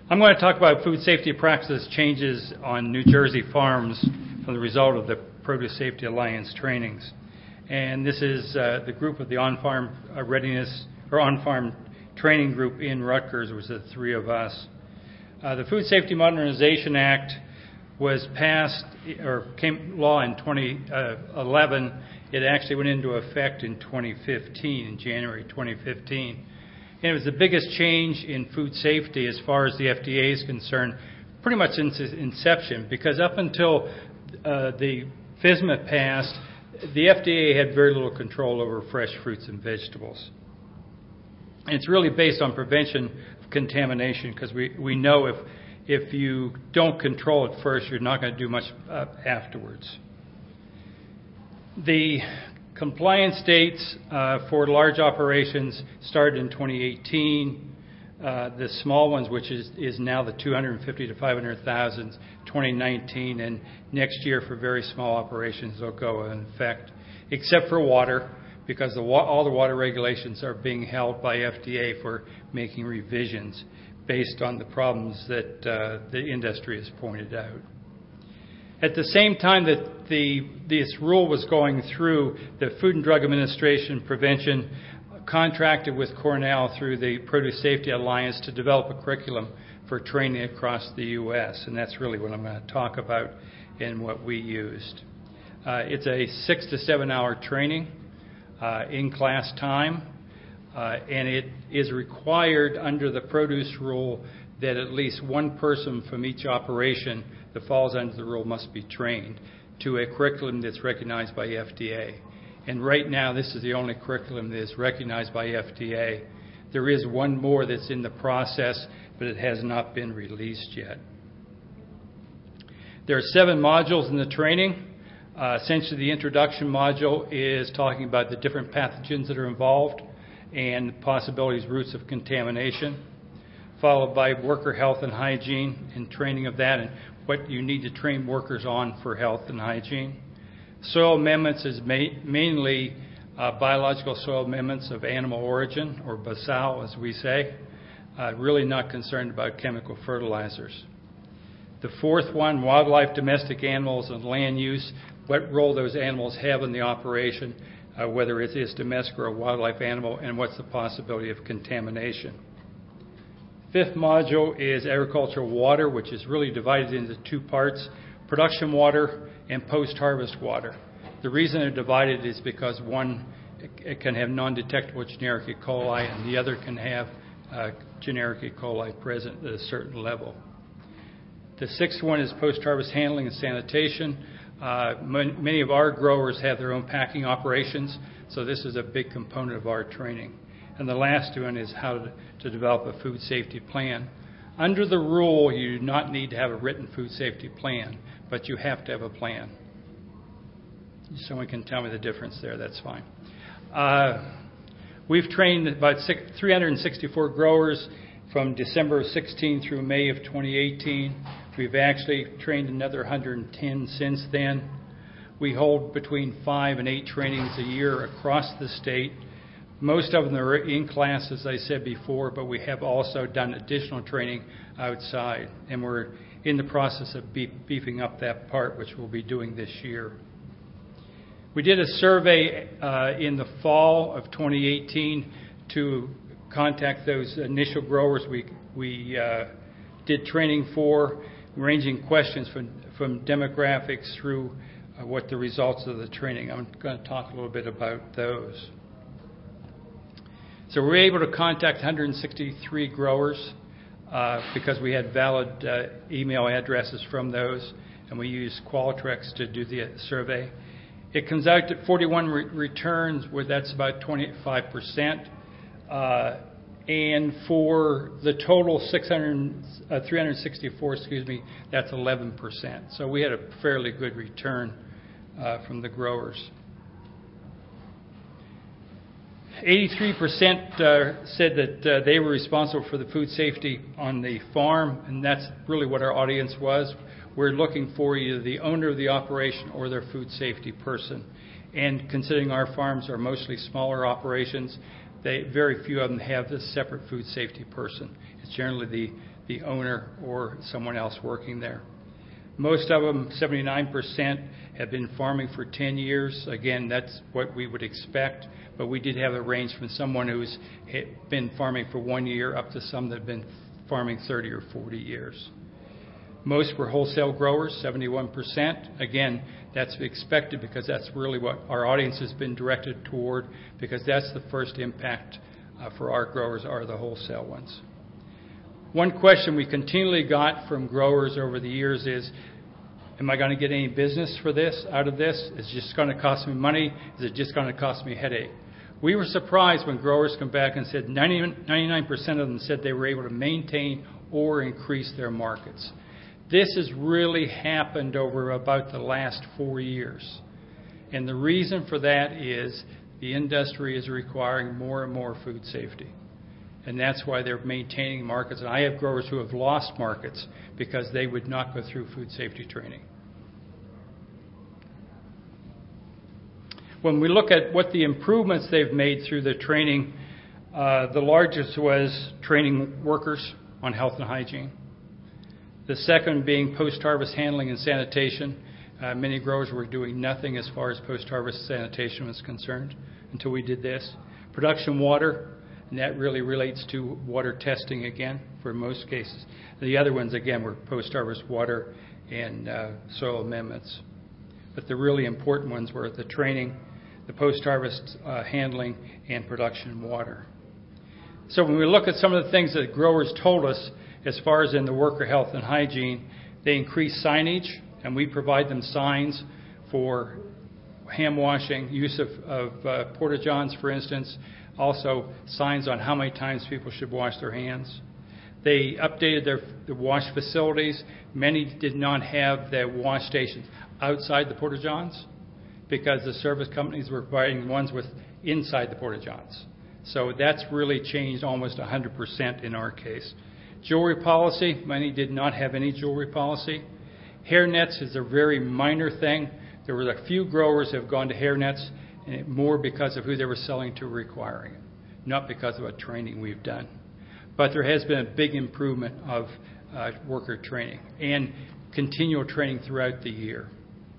I'm going to talk about food safety practice changes on New Jersey farms from the result of the Produce Safety Alliance trainings. And this is the group of the on-farm readiness or on-farm training group in Rutgers, which was the three of us. The Food Safety Modernization Act was passed or came law in 2011. It actually went into effect in 2015, in January 2015. And it was the biggest change in food safety as far as the FDA is concerned, pretty much since its inception, because up until the FSMA passed, the FDA had very little control over fresh fruits and vegetables. And it's really based on prevention of contamination, because we know if you don't control it first, you're not going to do much afterwards. The compliance dates for large operations started in 2018. The small ones, which is now the 250 to 500,000, 2019, and next year for very small operations will go in effect, except for water, because all the water regulations are being held by FDA for making revisions based on the problems that the industry has pointed out. At the same time that this rule was going through, the Food and Drug Administration Prevention contracted with Cornell through the Produce Safety Alliance to develop a curriculum for training across the U.S., and that's really what I'm going to talk about and what we used. It's a 6 to 7 hour training in class time, and it is required under the produce rule that at least one person from each operation that falls under the rule must be trained to a curriculum that's recognized by FDA. And right now, this is the only curriculum that is recognized by FDA. There is one more that's in the process, but it has not been released yet. There are 7 modules in the training. Essentially, the introduction module is talking about the different pathogens that are involved and possibilities, routes of contamination, followed by worker health and hygiene and training of that and what you need to train workers on for health and hygiene. Soil amendments is mainly biological soil amendments of animal origin, or basal as we say, really not concerned about chemical fertilizers. The fourth one, wildlife, domestic animals, and land use, what role those animals have in the operation, whether it is domestic or a wildlife animal, and what's the possibility of contamination. Fifth module is agricultural water, which is really divided into 2 parts, production water and post-harvest water. The reason they're divided is because one it can have non-detectable generic E. coli and the other can have generic E. coli present at a certain level. The sixth one is post-harvest handling and sanitation. Many of our growers have their own packing operations, so this is a big component of our training. And the last one is how to develop a food safety plan. Under the rule, you do not need to have a written food safety plan, but you have to have a plan. Someone can tell me the difference there, that's fine. We've trained about 364 growers from December of 16 through May of 2018. We've actually trained another 110 since then. We hold between 5 and 8 trainings a year across the state. Most of them are in class, as I said before, but we have also done additional training outside, and we're in the process of beefing up that part, which we'll be doing this year. We did a survey in the fall of 2018 to contact those initial growers we did training for, ranging questions from demographics through what the results of the training. I'm going to talk a little bit about those. So we were able to contact 163 growers because we had valid email addresses from those, and we used Qualtrics to do the survey. It comes out to 41 returns, where that's about 25%. And for the total 364, that's 11%. So we had a fairly good return from the growers. 83% said that they were responsible for the food safety on the farm, and that's really what our audience was. We're looking for either the owner of the operation or their food safety person. And considering our farms are mostly smaller operations, very few of them have this separate food safety person. It's generally the owner or someone else working there. Most of them, 79%, have been farming for 10 years. Again, that's what we would expect, but we did have a range from someone who's been farming for 1 year up to some that have been farming 30 or 40 years. Most were wholesale growers, 71%. Again, that's expected because that's really what our audience has been directed toward, because that's the first impact for our growers are the wholesale ones. One question we continually got from growers over the years is, am I going to get any business for this, out of this? Is it just going to cost me money? Is it just going to cost me a headache? We were surprised when growers come back and said 99% of them said they were able to maintain or increase their markets. This has really happened over about the last 4 years. And the reason for that is the industry is requiring more and more food safety. And that's why they're maintaining markets. And I have growers who have lost markets because they would not go through food safety training. When we look at what the improvements they've made through the training, the largest was training workers on health and hygiene. The second being post-harvest handling and sanitation. Many growers were doing nothing as far as post-harvest sanitation was concerned until we did this. Production water, and that really relates to water testing again for most cases. The other ones, again, were post-harvest water and soil amendments. But the really important ones were the training, the post-harvest handling, and production water. So when we look at some of the things that growers told us as far as in the worker health and hygiene, they increase signage, and we provide them signs for hand washing, use of porta-johns, for instance, also signs on how many times people should wash their hands. They updated the wash facilities. Many did not have the wash stations outside the porta-johns because the service companies were providing ones with inside the porta-johns. So that's really changed almost 100% in our case. Jewelry policy, many did not have any jewelry policy. Hair nets is a very minor thing. There were a few growers that have gone to hair nets, and more because of who they were selling to requiring it, not because of a training we've done. But there has been a big improvement of worker training and continual training throughout the year.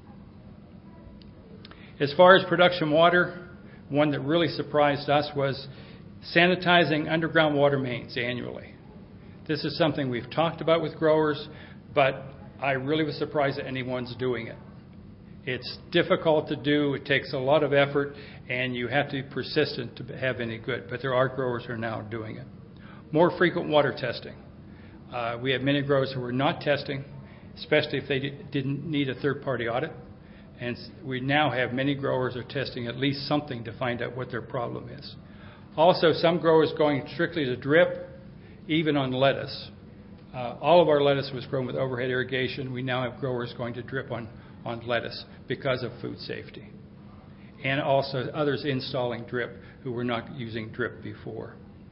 As far as production water, one that really surprised us was sanitizing underground water mains annually. This is something we've talked about with growers, but I really was surprised that anyone's doing it. It's difficult to do, it takes a lot of effort, and you have to be persistent to have any good, but there are growers who are now doing it. More frequent water testing. We have many growers who were not testing, especially if they didn't need a third-party audit, and we now have many growers who are testing at least something to find out what their problem is. Also, some growers going strictly to drip, even on lettuce. All of our lettuce was grown with overhead irrigation. We now have growers going to drip on lettuce because of food safety. And also others installing drip who were not using drip before.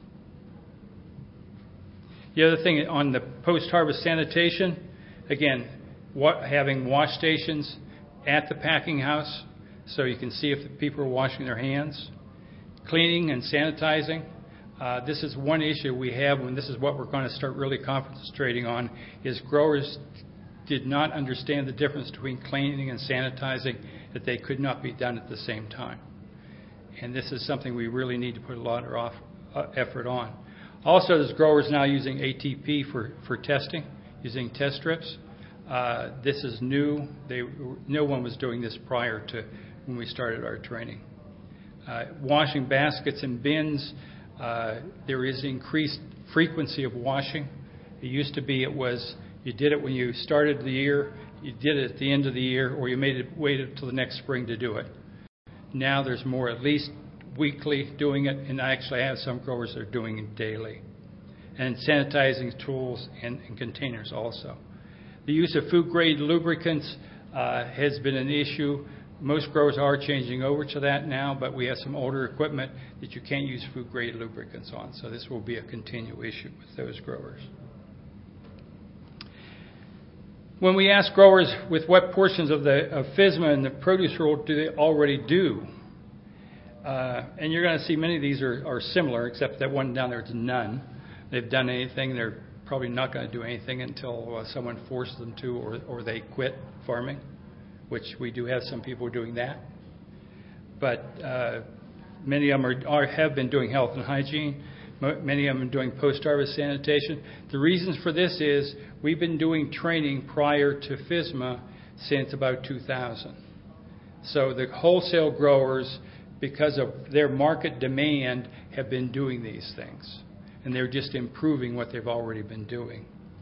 The other thing on the post-harvest sanitation, again, having wash stations at the packing house so you can see if the people are washing their hands. Cleaning and sanitizing. This is one issue we have, and this is what we're going to start really concentrating on, is growers did not understand the difference between cleaning and sanitizing, that they could not be done at the same time. And this is something we really need to put a lot of effort on. Also, there's growers now using ATP for testing, using test strips. This is new. No one was doing this prior to when we started our training. Washing baskets and bins. There is increased frequency of washing. It used to be you did it when you started the year, you did it at the end of the year, or you waited until the next spring to do it. Now there's more, at least weekly doing it, and I actually have some growers that are doing it daily. And sanitizing tools and containers also. The use of food-grade lubricants has been an issue. Most growers are changing over to that now, but we have some older equipment that you can't use food-grade lubricants on. So this will be a continual issue with those growers. When we ask growers with what portions of FSMA and the produce world do they already do, and you're going to see many of these are similar, except that one down there is none. They've done anything. They're probably not going to do anything until someone forces them to, or they quit farming, which we do have some people doing that. But many of them have been doing health and hygiene. Many of them are doing post-harvest sanitation. The reasons for this is we've been doing training prior to FSMA since about 2000. So the wholesale growers, because of their market demand, have been doing these things. And they're just improving what they've already been doing.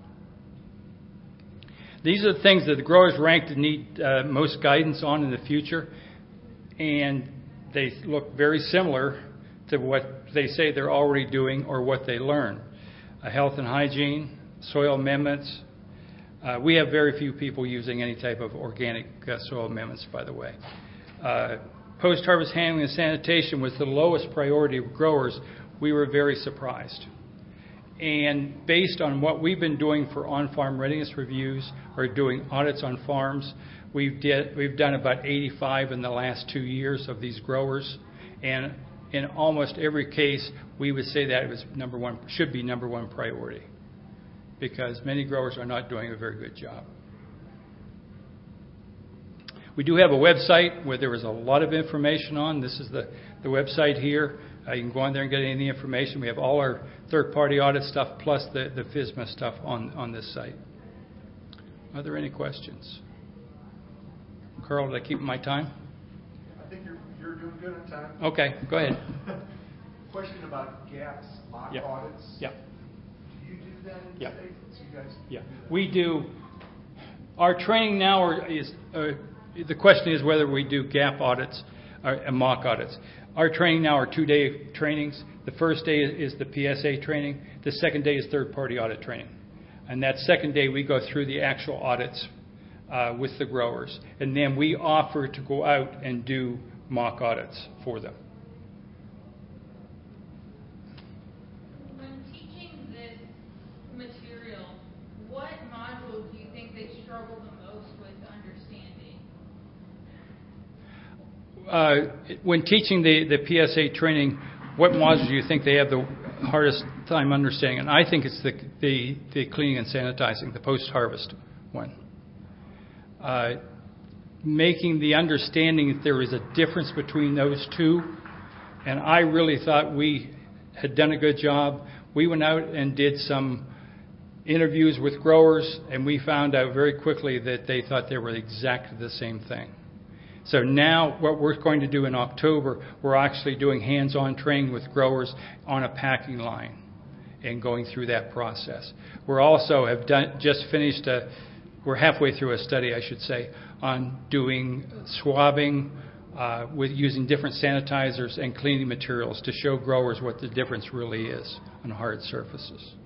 These are the things that the growers ranked to need most guidance on in the future. And they look very similar to what they say they're already doing or what they learn. Health and hygiene, soil amendments. We have very few people using any type of organic soil amendments, by the way. Post-harvest handling and sanitation was the lowest priority of growers. We were very surprised. And based on what we've been doing for on-farm readiness reviews or doing audits on farms, we've done about 85 in the last 2 years of these growers. And in almost every case, we would say that it was should be number one priority, because many growers are not doing a very good job. We do have a website where there is a lot of information on. This is the website here. You can go on there and get any of the information. We have all our third-party audit stuff plus the FSMA stuff on this site. Are there any questions? Carl, did I keep my time? I think you're doing good on time. Okay, go ahead. Question about GAPs, mock audits. Yeah. Do you do that in the States? You guys? Yeah, we do. Our training now is, the question is whether we do GAP audits or mock audits. Our training now are 2-day trainings. The first day is the PSA training. The second day is third-party audit training. And that second day, we go through the actual audits with the growers. And then we offer to go out and do mock audits for them. When teaching this material, what modules do you think they struggle the most with understanding? When teaching the PSA training, what modules do you think they have the hardest time understanding? And I think it's the cleaning and sanitizing, the post-harvest one. Making the understanding that there is a difference between those two. And I really thought we had done a good job. We went out and did some interviews with growers, and we found out very quickly that they thought they were exactly the same thing. So now what we're going to do in October, we're actually doing hands-on training with growers on a packing line and going through that process. We're also we're halfway through a study, I should say, on doing swabbing with using different sanitizers and cleaning materials to show growers what the difference really is on hard surfaces.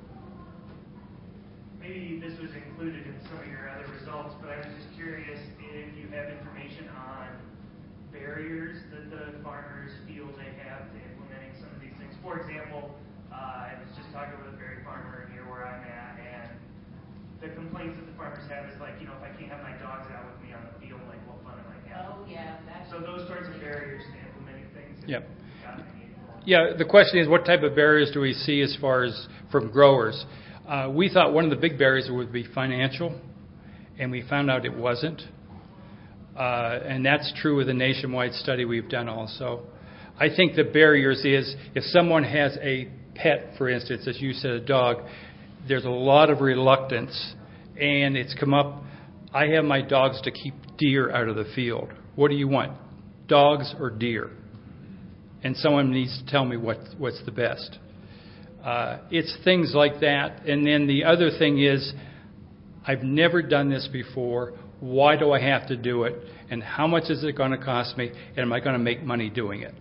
Maybe this was included in some of your other results, but I was just curious if you have information on barriers that the farmers feel they have to implementing some of these things. For example, I was just talking with a berry farmer near where I'm at, and the complaints that the farmers have is like, if I can't have my dogs out with me on the field, like what fun am I having? Oh, yeah. So those sorts of barriers to implementing things. Yep. Yeah, the question is what type of barriers do we see as far as from growers? We thought one of the big barriers would be financial, and we found out it wasn't. And that's true with a nationwide study we've done also. I think the barriers is if someone has a pet, for instance, as you said, a dog, there's a lot of reluctance, and it's come up, I have my dogs to keep deer out of the field. What do you want, dogs or deer? And someone needs to tell me what's the best. It's things like that. And then the other thing is, I've never done this before. Why do I have to do it? And how much is it going to cost me? And am I going to make money doing it?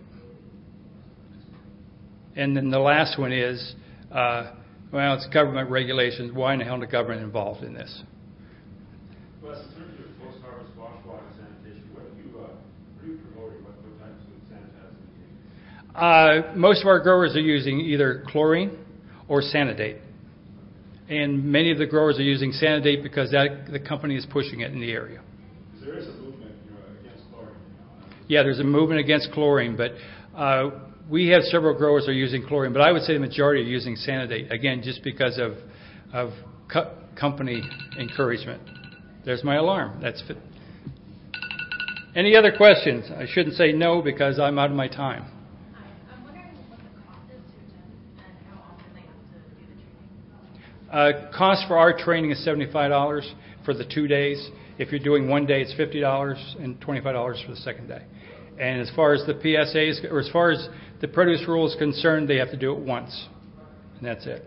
And then the last one is, it's government regulations. Why in the hell is the government involved in this? Wes, in terms of post-harvest wash water sanitation, what are you promoting? What types of sanitizing? Most of our growers are using either chlorine or Sanidate. And many of the growers are using Sanidate because the company is pushing it in the area. There is a movement against chlorine. Yeah, there's a movement against chlorine, but we have several growers that are using chlorine. But I would say the majority are using Sanidate, again, just because of of company encouragement. There's my alarm. That's fit. Any other questions? I shouldn't say no because I'm out of my time. Hi, I'm wondering what the cost is to attend and how often they have to do the training. Cost for our training is $75 for the 2 days. If you're doing 1 day, it's $50 and $25 for the second day. And as far as the PSAs, or as far as the produce rule is concerned, they have to do it once. And that's it.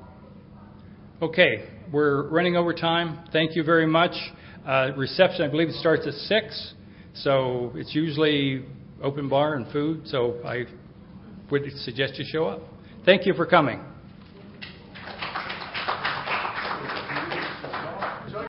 Okay, we're running over time. Thank you very much. Reception, I believe it starts at 6. So it's usually open bar and food. So I would suggest you show up. Thank you for coming.